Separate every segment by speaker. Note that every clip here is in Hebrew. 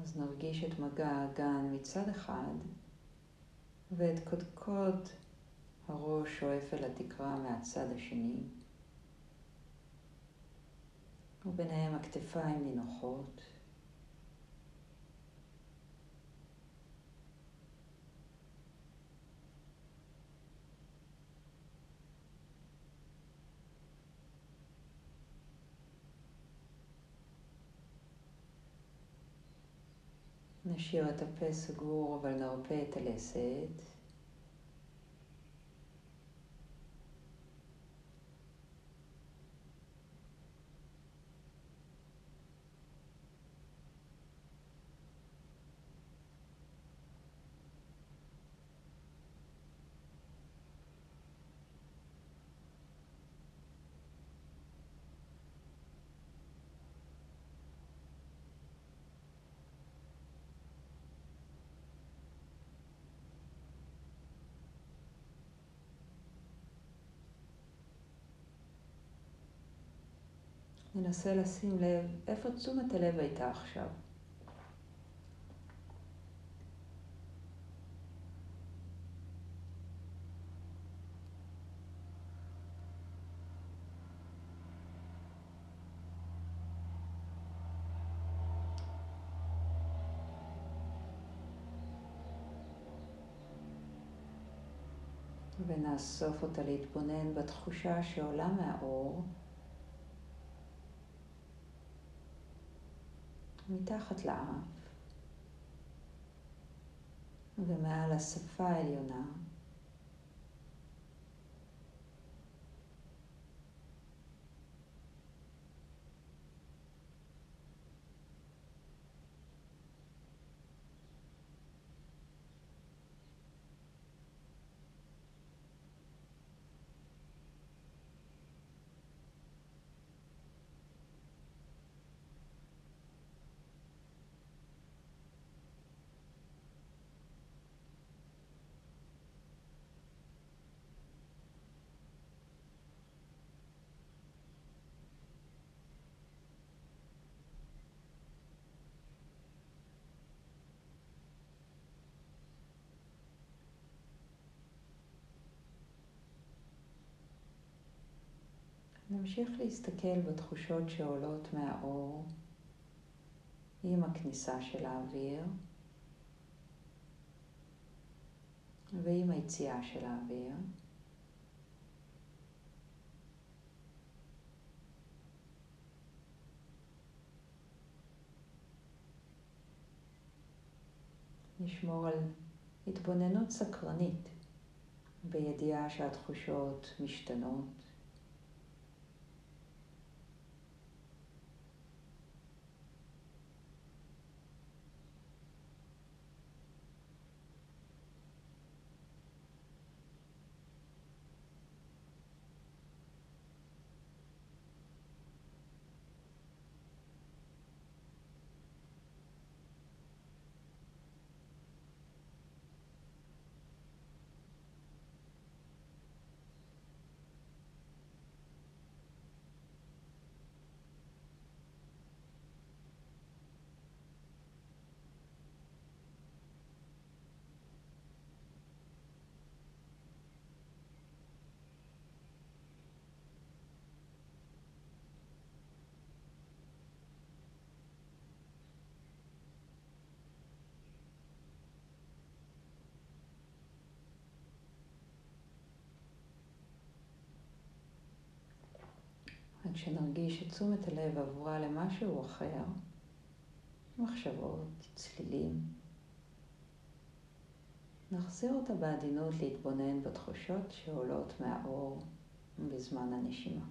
Speaker 1: אז נרגיש את מגע האגן מצד אחד, ואת קודקוד הראש שואף אל התקרה מהצד השני, וביניהם הכתפיים נינוחות. נשאיר את הפה סגור, אבל נרפה את הלסת. ננסה לשים לב איפה תשומת הלב הייתה עכשיו. ונאסוף אותה להתבונן בתחושה שעולה מהאור מתחת לאף ומעל השפה העליונה. נמשיך להסתכל בתחושות שעולות מהאור עם הכניסה של האוויר ועם היציאה של האוויר. נשמור על התבוננות סקרנית בידיעה שהתחושות משתנות. וכשנרגיש שתשומת הלב עברה למשהו אחר, מחשבות, צלילים, נחזיר אותה בעדינות להתבונן בתחושות שעולות מהאור בזמן הנשימה.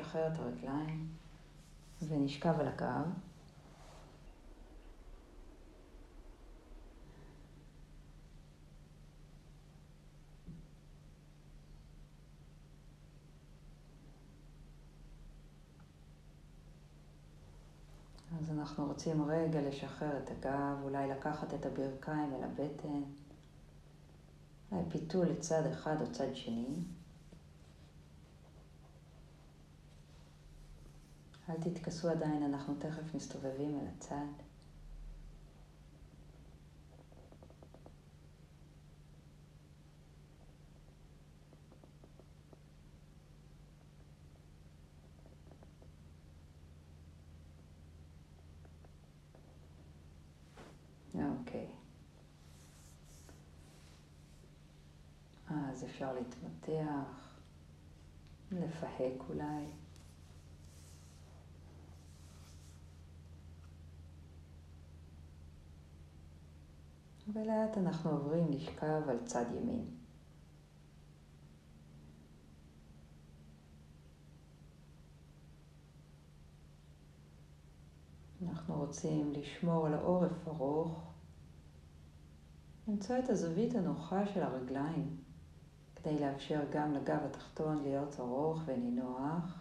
Speaker 1: נשחרר את הרגליים ונשכב על הגב. אז אנחנו רוצים רגע לשחרר את הגב, אולי לקחת את הברכיים אל הבטן, אולי פיתול לצד אחד או צד שני. אל תתכסו עדיין, אנחנו תכף מסתובבים אל הצד. אוקיי. אז אפשר להתמתח, לפהק אולי. ולאט אנחנו עוברים לשכב על צד ימין. אנחנו רוצים לשמור על העורף ארוך, למצוא את הזווית הנוחה של הרגליים, כדי לאפשר גם לגב התחתון להיות ארוך ונינוח.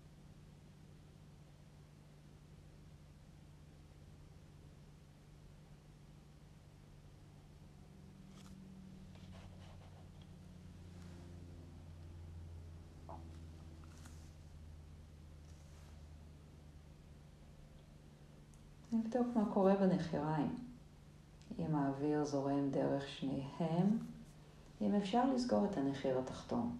Speaker 1: נבדוק מה קורה בנחיריים. אם האוויר זורם דרך שניהם, אם אפשר לסגור את הנחיר התחתון.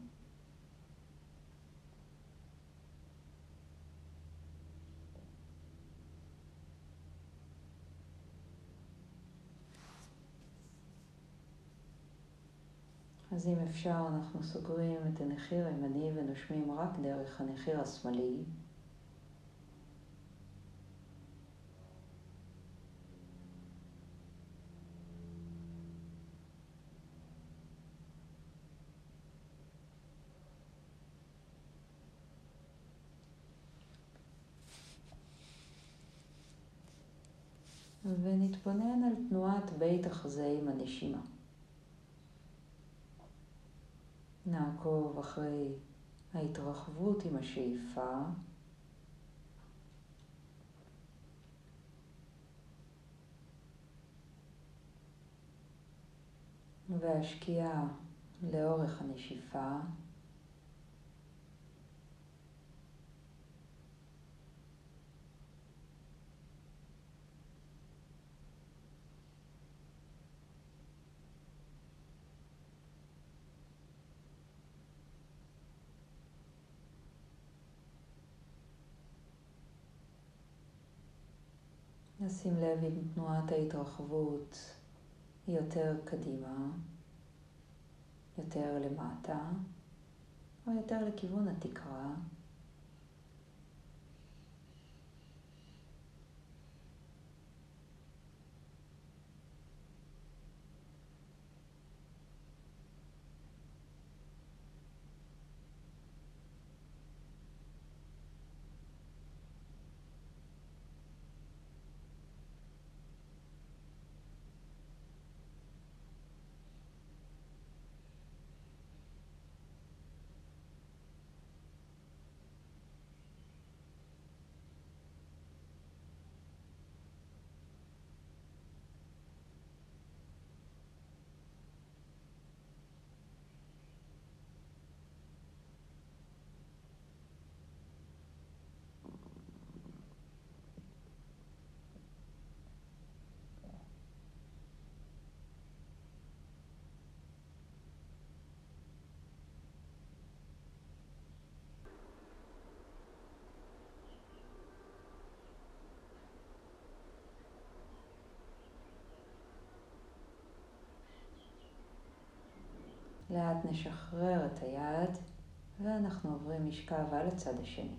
Speaker 1: אז אם אפשר, אנחנו סוגרים את הנחיר הימני ונושמים רק דרך הנחיר השמאלי. ונתבונן על תנועת בית החזה עם הנשימה. נעקוב אחרי ההתרחבות עם השאיפה. והשקיעה לאורך הנשיפה. נשים לב אם תנועת ההתרחבות היא יותר קדימה, יותר למטה, או יותר לכיוון התקרה. לאט נשחרר את היד ואנחנו עוברים משכב על הצד השני.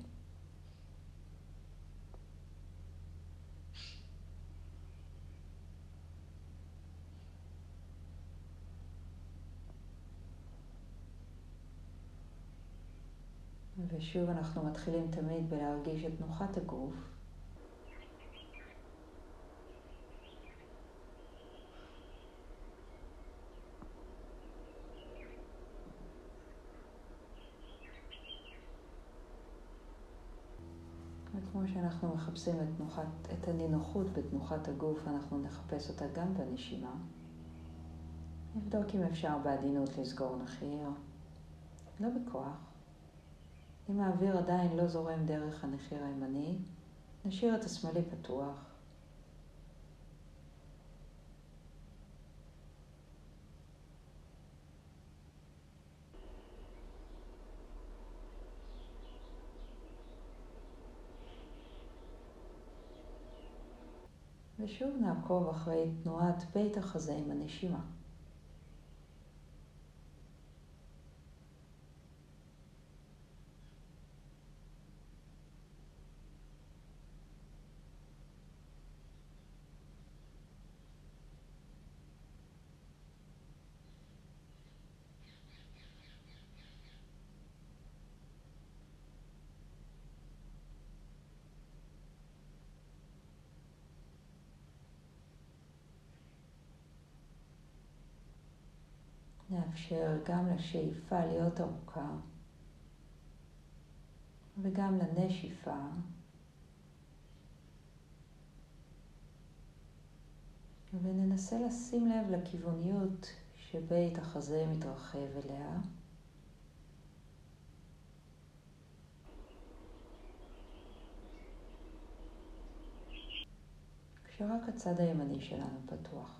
Speaker 1: ושוב אנחנו מתחילים תמיד בלהרגיש את תנוחת הגוף. וכמו שאנחנו מחפשים את הנינוחות בתנוחת הגוף, אנחנו נחפש אותה גם בנשימה. נבדוק אם אפשר בעדינות לסגור נחיר, לא בכוח. אם האוויר עדיין לא זורם דרך הנחיר הימני, נשאיר את השמאלי פתוח. ושוב נעקוב אחרי תנועת בית החזה עם הנשימה. נאפשר גם לשאיפה להיות ארוכה וגם לנשיפה. וננסה לשים לב לכיווניות שבית החזה מתרחב אליה. כשרק הצד הימני שלנו פתוח.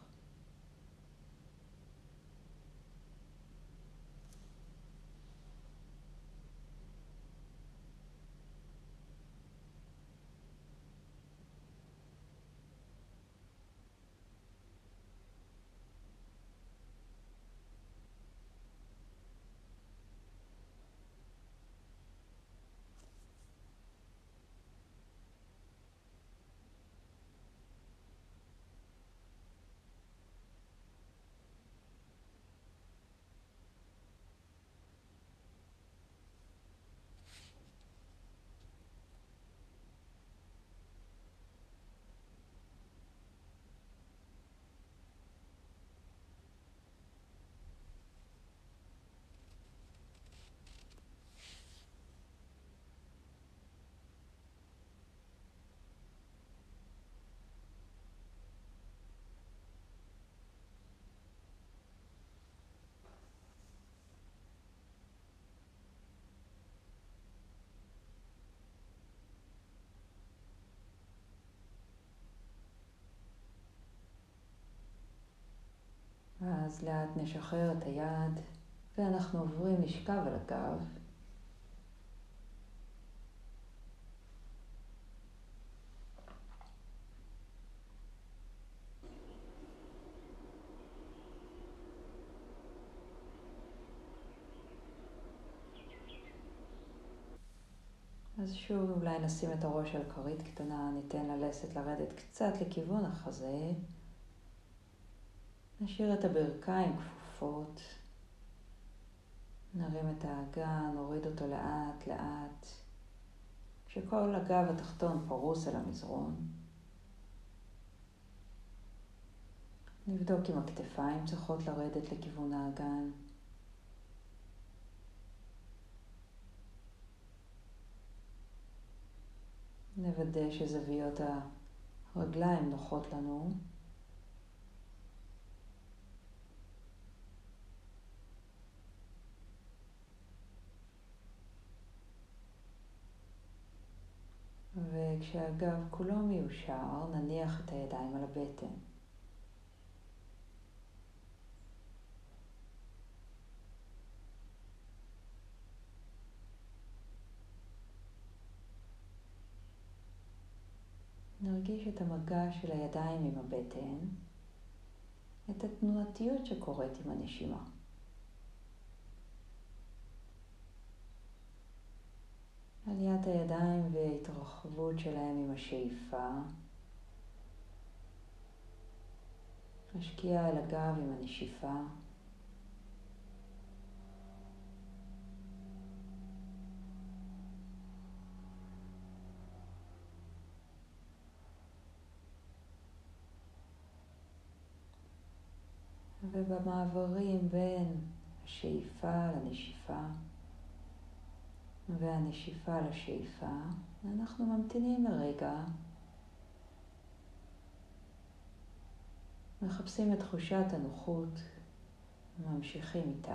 Speaker 1: אז לאט נשחרר את היד ואנחנו עוברים לשכב על הגב. אז שוב אולי נשים את הראש על כרית קטנה, ניתן ללסת לרדת קצת לכיוון החזה. נשאיר את הברכיים כפופות. נרים את האגן, נוריד אותו לאט לאט. כשכל הגב התחתון פרוס על המזרון. נבדוק אם הכתפיים צריכות לרדת לכיוון האגן. נוודא שזוויות הרגליים נוחות לנו. וכשהגב כולו מיושר, נניח את הידיים על הבטן. נרגיש את המגע של הידיים עם הבטן, את התנועתיות שקורית עם הנשימה. עליית הידיים וההתרחבות שלהם עם השאיפה. השקיעה על הגב עם הנשיפה. ובמעברים בין השאיפה לנשיפה והנשיפה לשאיפה, אנחנו ממתינים לרגע, מחפשים את תחושת הנוחות, ממשיכים איתה.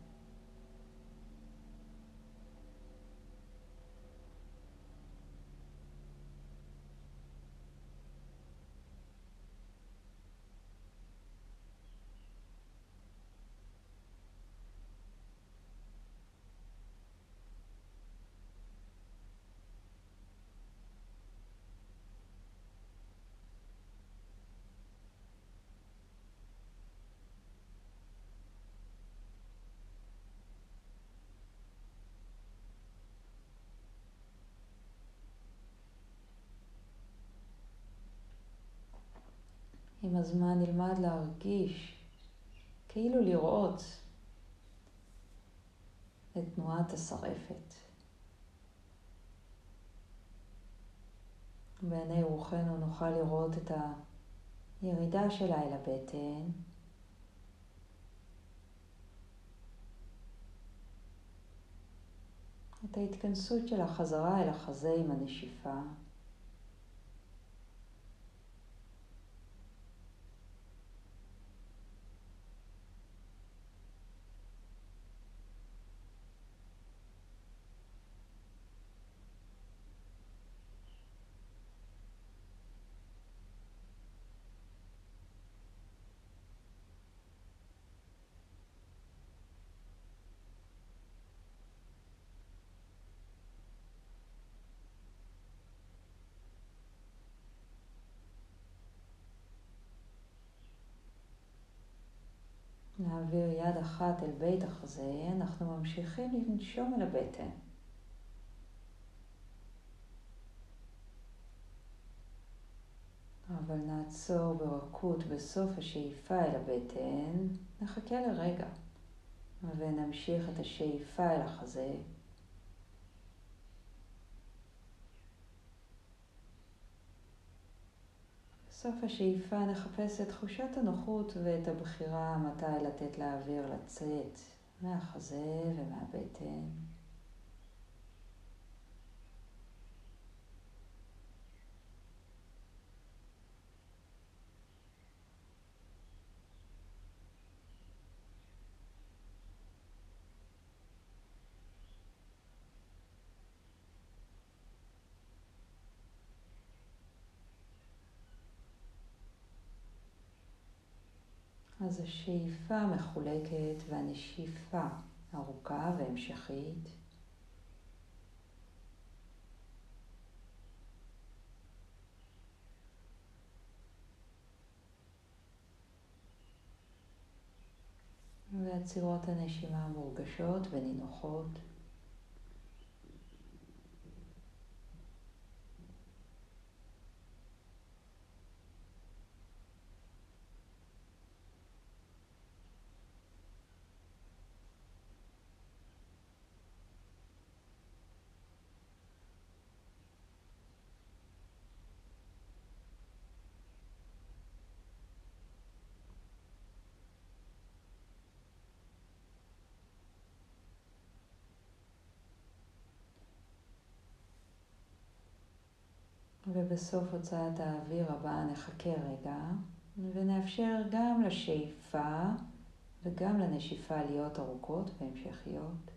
Speaker 1: עם הזמן נלמד להרגיש, כאילו לראות את תנועת השרעפת. בעיני רוחנו נוכל לראות את הירידה שלה אל הבטן, את ההתכנסות של החזרה אל החזה עם הנשיפה, להעביר יד אחת אל בית החזה, אנחנו ממשיכים לנשום אל הבטן. אבל נעצור ברכות בסוף השאיפה אל הבטן, נחכה לרגע ונמשיך את השאיפה אל החזה. בסוף השאיפה נחפש את תחושת הנוחות ואת הבחירה מתי לתת לאוויר לצאת מהחזה ומהבטן. אז השאיפה מחולקת והנשיפה ארוכה והמשכית. ועצירות הנשימה מורגשות ונינוחות. ובסוף הוצאת האוויר הבא נחכה רגע ונאפשר גם לשאיפה וגם לנשיפה להיות ארוכות והמשכיות.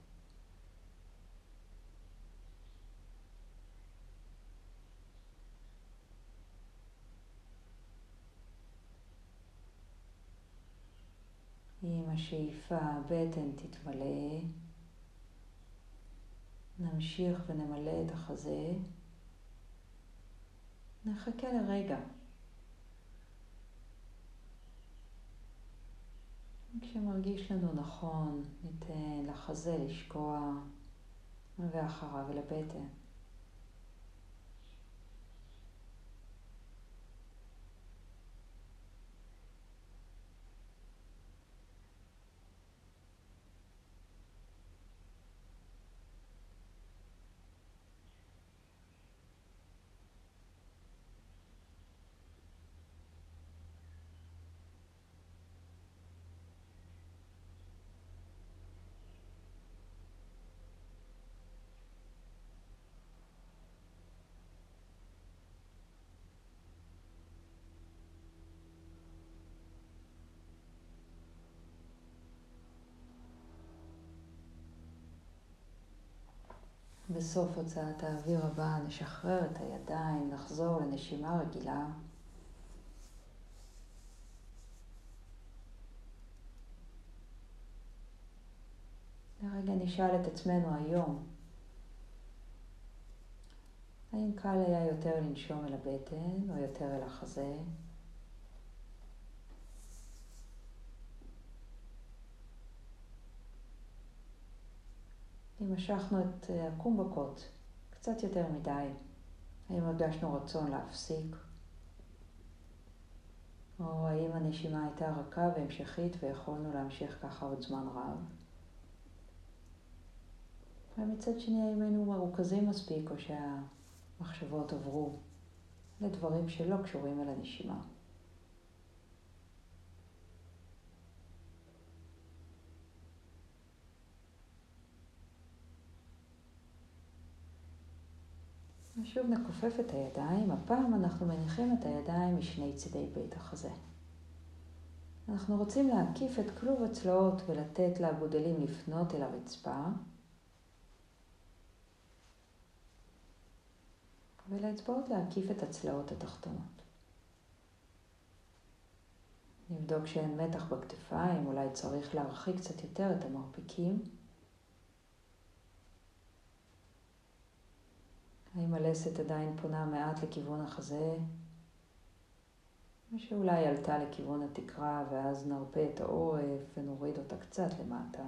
Speaker 1: עם השאיפה הבטן תתמלא, נמשיך ונמלא את החזה, נחכה לרגע. כשמרגיש לנו נכון, ניתן לחזה לשקוע ואחריו לבטן. ובסוף הוצאת האוויר הבא נשחרר את הידיים, נחזור לנשימה רגילה. לרגע נשאל את עצמנו היום, האם קל היה יותר לנשום אל הבטן או יותר אל החזה? אם משכנו את הקומבקות קצת יותר מדי, האם הרגשנו רצון להפסיק? או האם הנשימה הייתה רכה והמשכית ויכולנו להמשיך ככה עוד זמן רב? ומצד שני, האם היינו מרוכזים מספיק או שהמחשבות עברו לדברים שלא קשורים אל הנשימה? ושוב נכופף את הידיים. הפעם אנחנו מניחים את הידיים משני צידי בית החזה. אנחנו רוצים להקיף את כלוב הצלעות ולתת לאגודלים לפנות אל הרצפה. ולאצבעות להקיף את הצלעות התחתונות. נבדוק שאין מתח בכתפיים, אולי צריך להרחיק קצת יותר את המרפיקים. האם הלסת עדיין פונה מעט לכיוון החזה, או שאולי עלתה לכיוון התקרה ואז נרפה את העורף ונוריד אותה קצת למטה.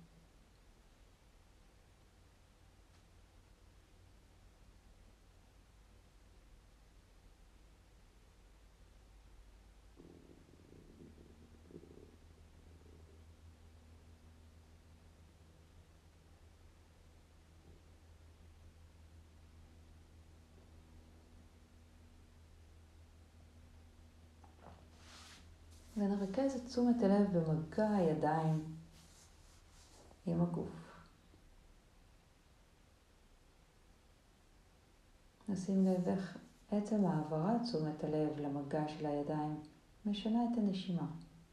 Speaker 1: ונרכז את תשומת הלב במגע הידיים עם הגוף. נשים לב איך עצם העברת תשומת הלב למגע של הידיים משנה את הנשימה.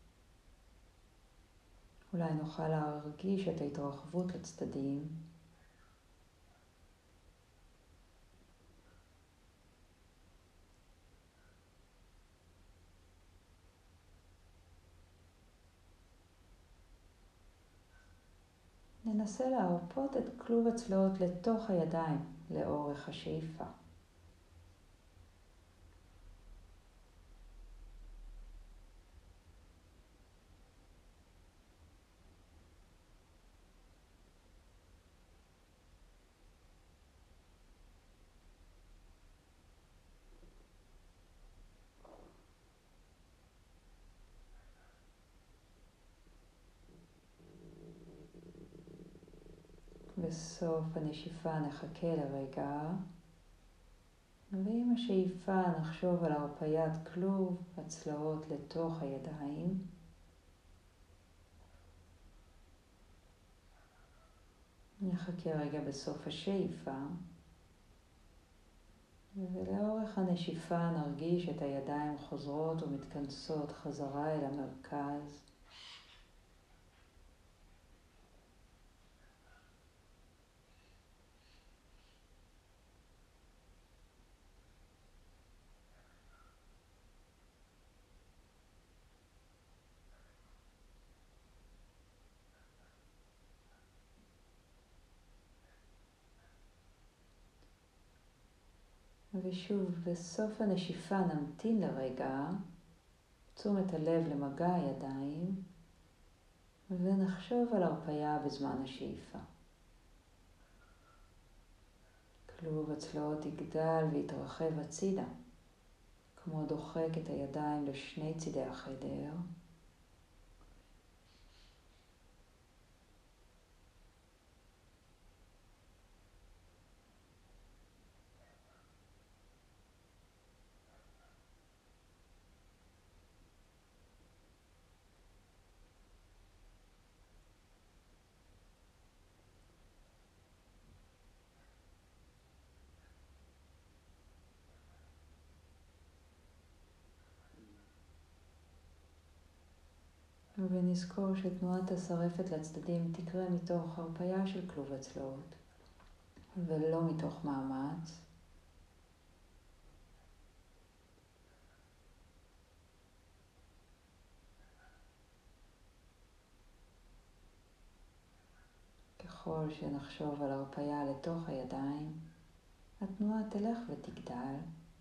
Speaker 1: אולי נוכל להרגיש את ההתרחבות לצדדים. ננסה להרפות את כלוב הצלעות לתוך הידיים לאורך השאיפה. בסוף הנשיפה נחכה לרגע, ועם השאיפה נחשוב על הרפיית כלוב הצלעות לתוך הידיים. נחכה רגע בסוף השאיפה, ולאורך הנשיפה נרגיש את הידיים חוזרות ומתכנסות חזרה אל המרכז. ושוב, בסוף הנשיפה נמתין לרגע, תשומת הלב למגע הידיים, ונחשוב על הרפייה בזמן השאיפה. כלוב הצלעות יגדל ויתרחב הצידה, כמו דוחק את הידיים לשני צידי החדר. ונזכור שתנועת השרפת לצדדים תקרה מתוך הרפייה של כלוב הצלעות. ולא מתוך מאמץ. ככל שנחשוב על הרפאיה לתוך הידיים, התנועה תלך ותגדל.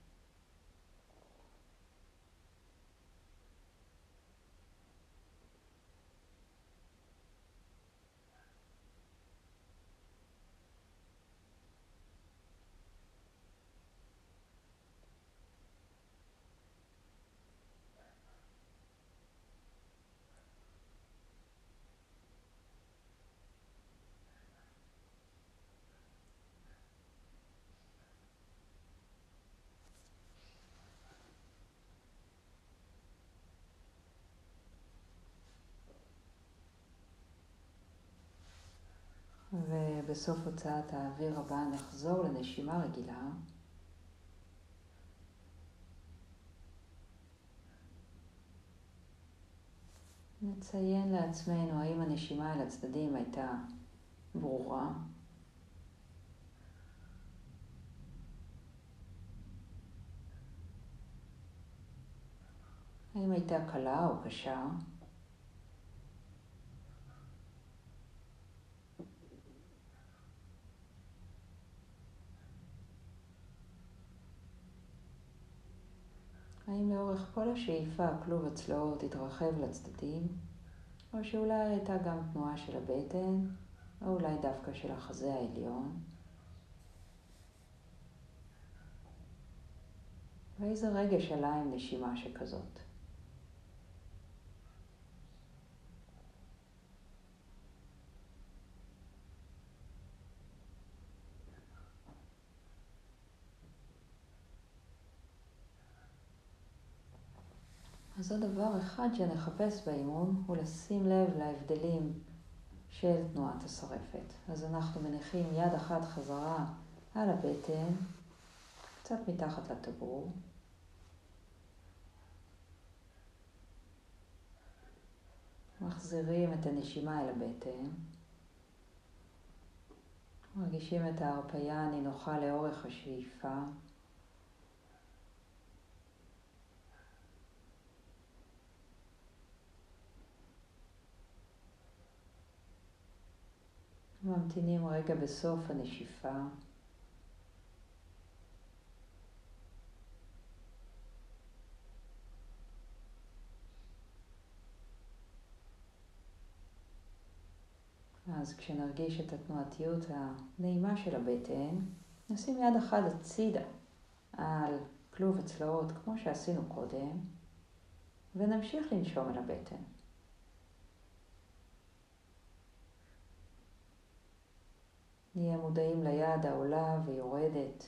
Speaker 1: ובסוף הוצאת האוויר הבא נחזור לנשימה רגילה. נציין לעצמנו האם הנשימה אל הצדדים הייתה ברורה. האם הייתה קלה או קשה. האם לאורך כל השאיפה כלוב הצלעות התרחב לצדדים, או שאולי הייתה גם תנועה של הבטן, או אולי דווקא של החזה העליון. ואיזה רגש עלה עם נשימה שכזאת. אז עוד דבר אחד שנחפש באימון הוא לשים לב להבדלים של תנועת השרפת. אז אנחנו מניחים יד אחת חזרה על הבטן, קצת מתחת לטבור. מחזירים את הנשימה אל הבטן. מרגישים את ההרפאיה הנינוחה לאורך השאיפה. ממתינים רגע בסוף הנשיפה. אז כשנרגיש את התנועתיות הנעימה של הבטן, נשים יד אחת הצידה על כלוב הצלעות כמו שעשינו קודם, ונמשיך לנשום אל הבטן. נהיה מודעים ליד העולה ויורדת.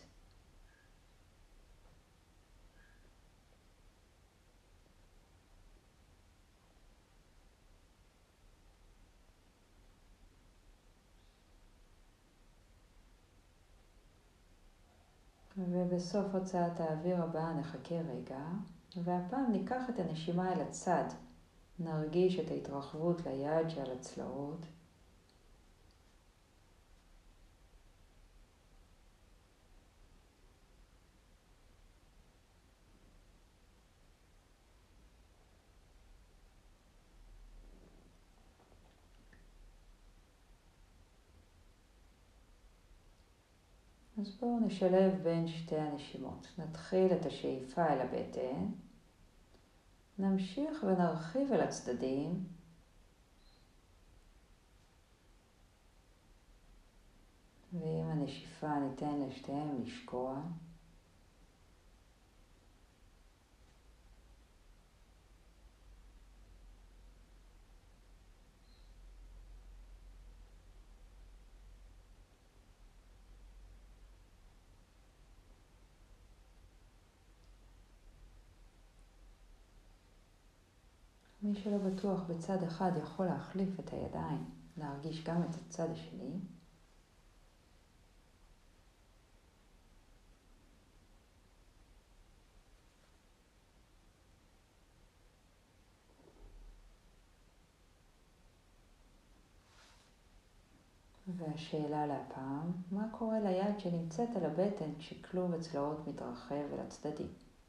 Speaker 1: ובסוף הוצאת האוויר הבאה נחכה רגע, והפעם ניקח את הנשימה אל הצד. נרגיש את ההתרחבות ליד שעל הצלעות. אז בואו נשלב בין שתי הנשימות. נתחיל את השאיפה אל הבטן. נמשיך ונרחיב אל הצדדים. ועם הנשיפה ניתן לשתיהם לשקוע. מי שלא בטוח בצד אחד יכול להחליף את הידיים, להרגיש גם את הצד השני. והשאלה להפעם, מה קורה ליד שנמצאת על הבטן כשכלוב הצלעות מתרחב אל הצדדים?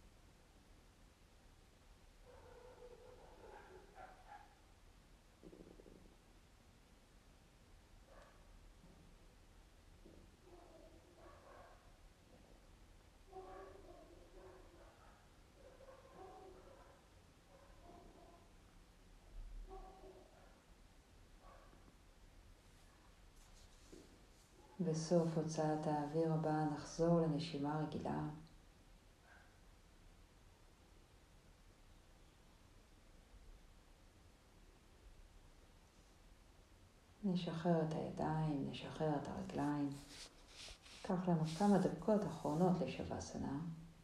Speaker 1: בסוף הוצאת האוויר הבא נחזור לנשימה רגילה. נשחרר את הידיים, נשחרר את הרגליים. קח לנו כמה דקות אחרונות לשווסנה.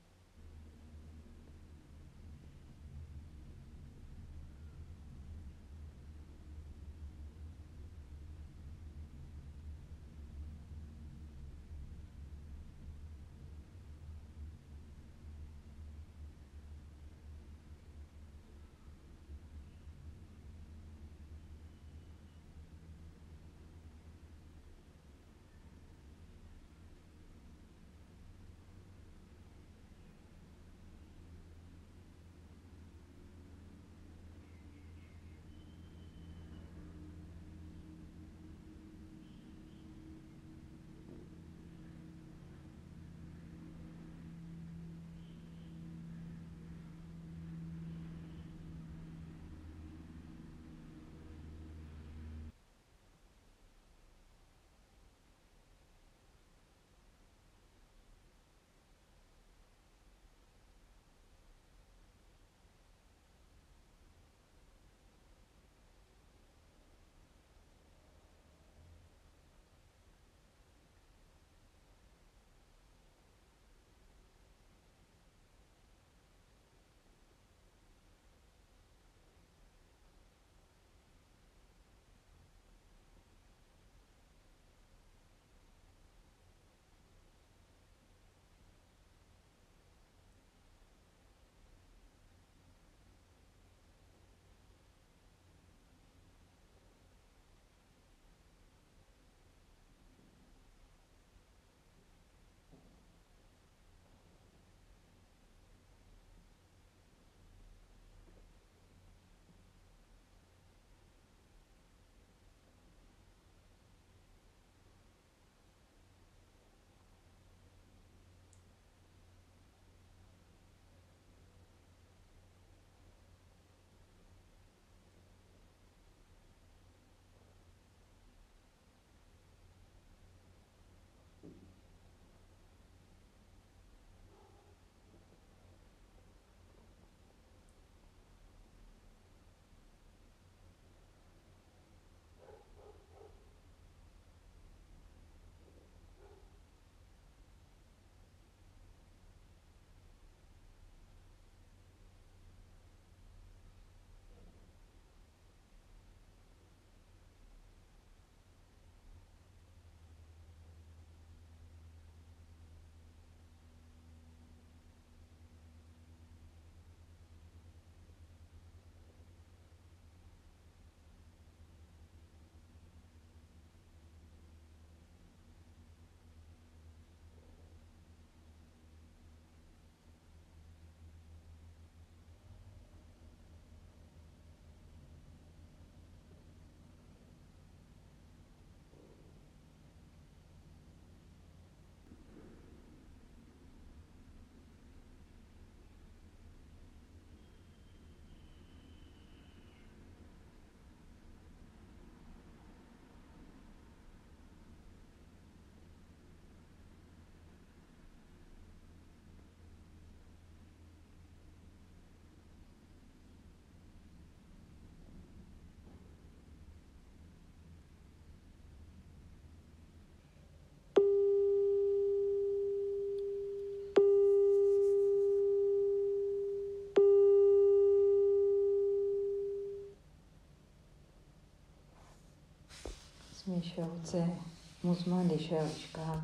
Speaker 1: מי שרוצה מוזמן להישאר לשכב.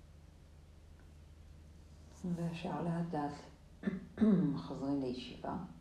Speaker 1: והשאר לאט לאט חוזרים לישיבה.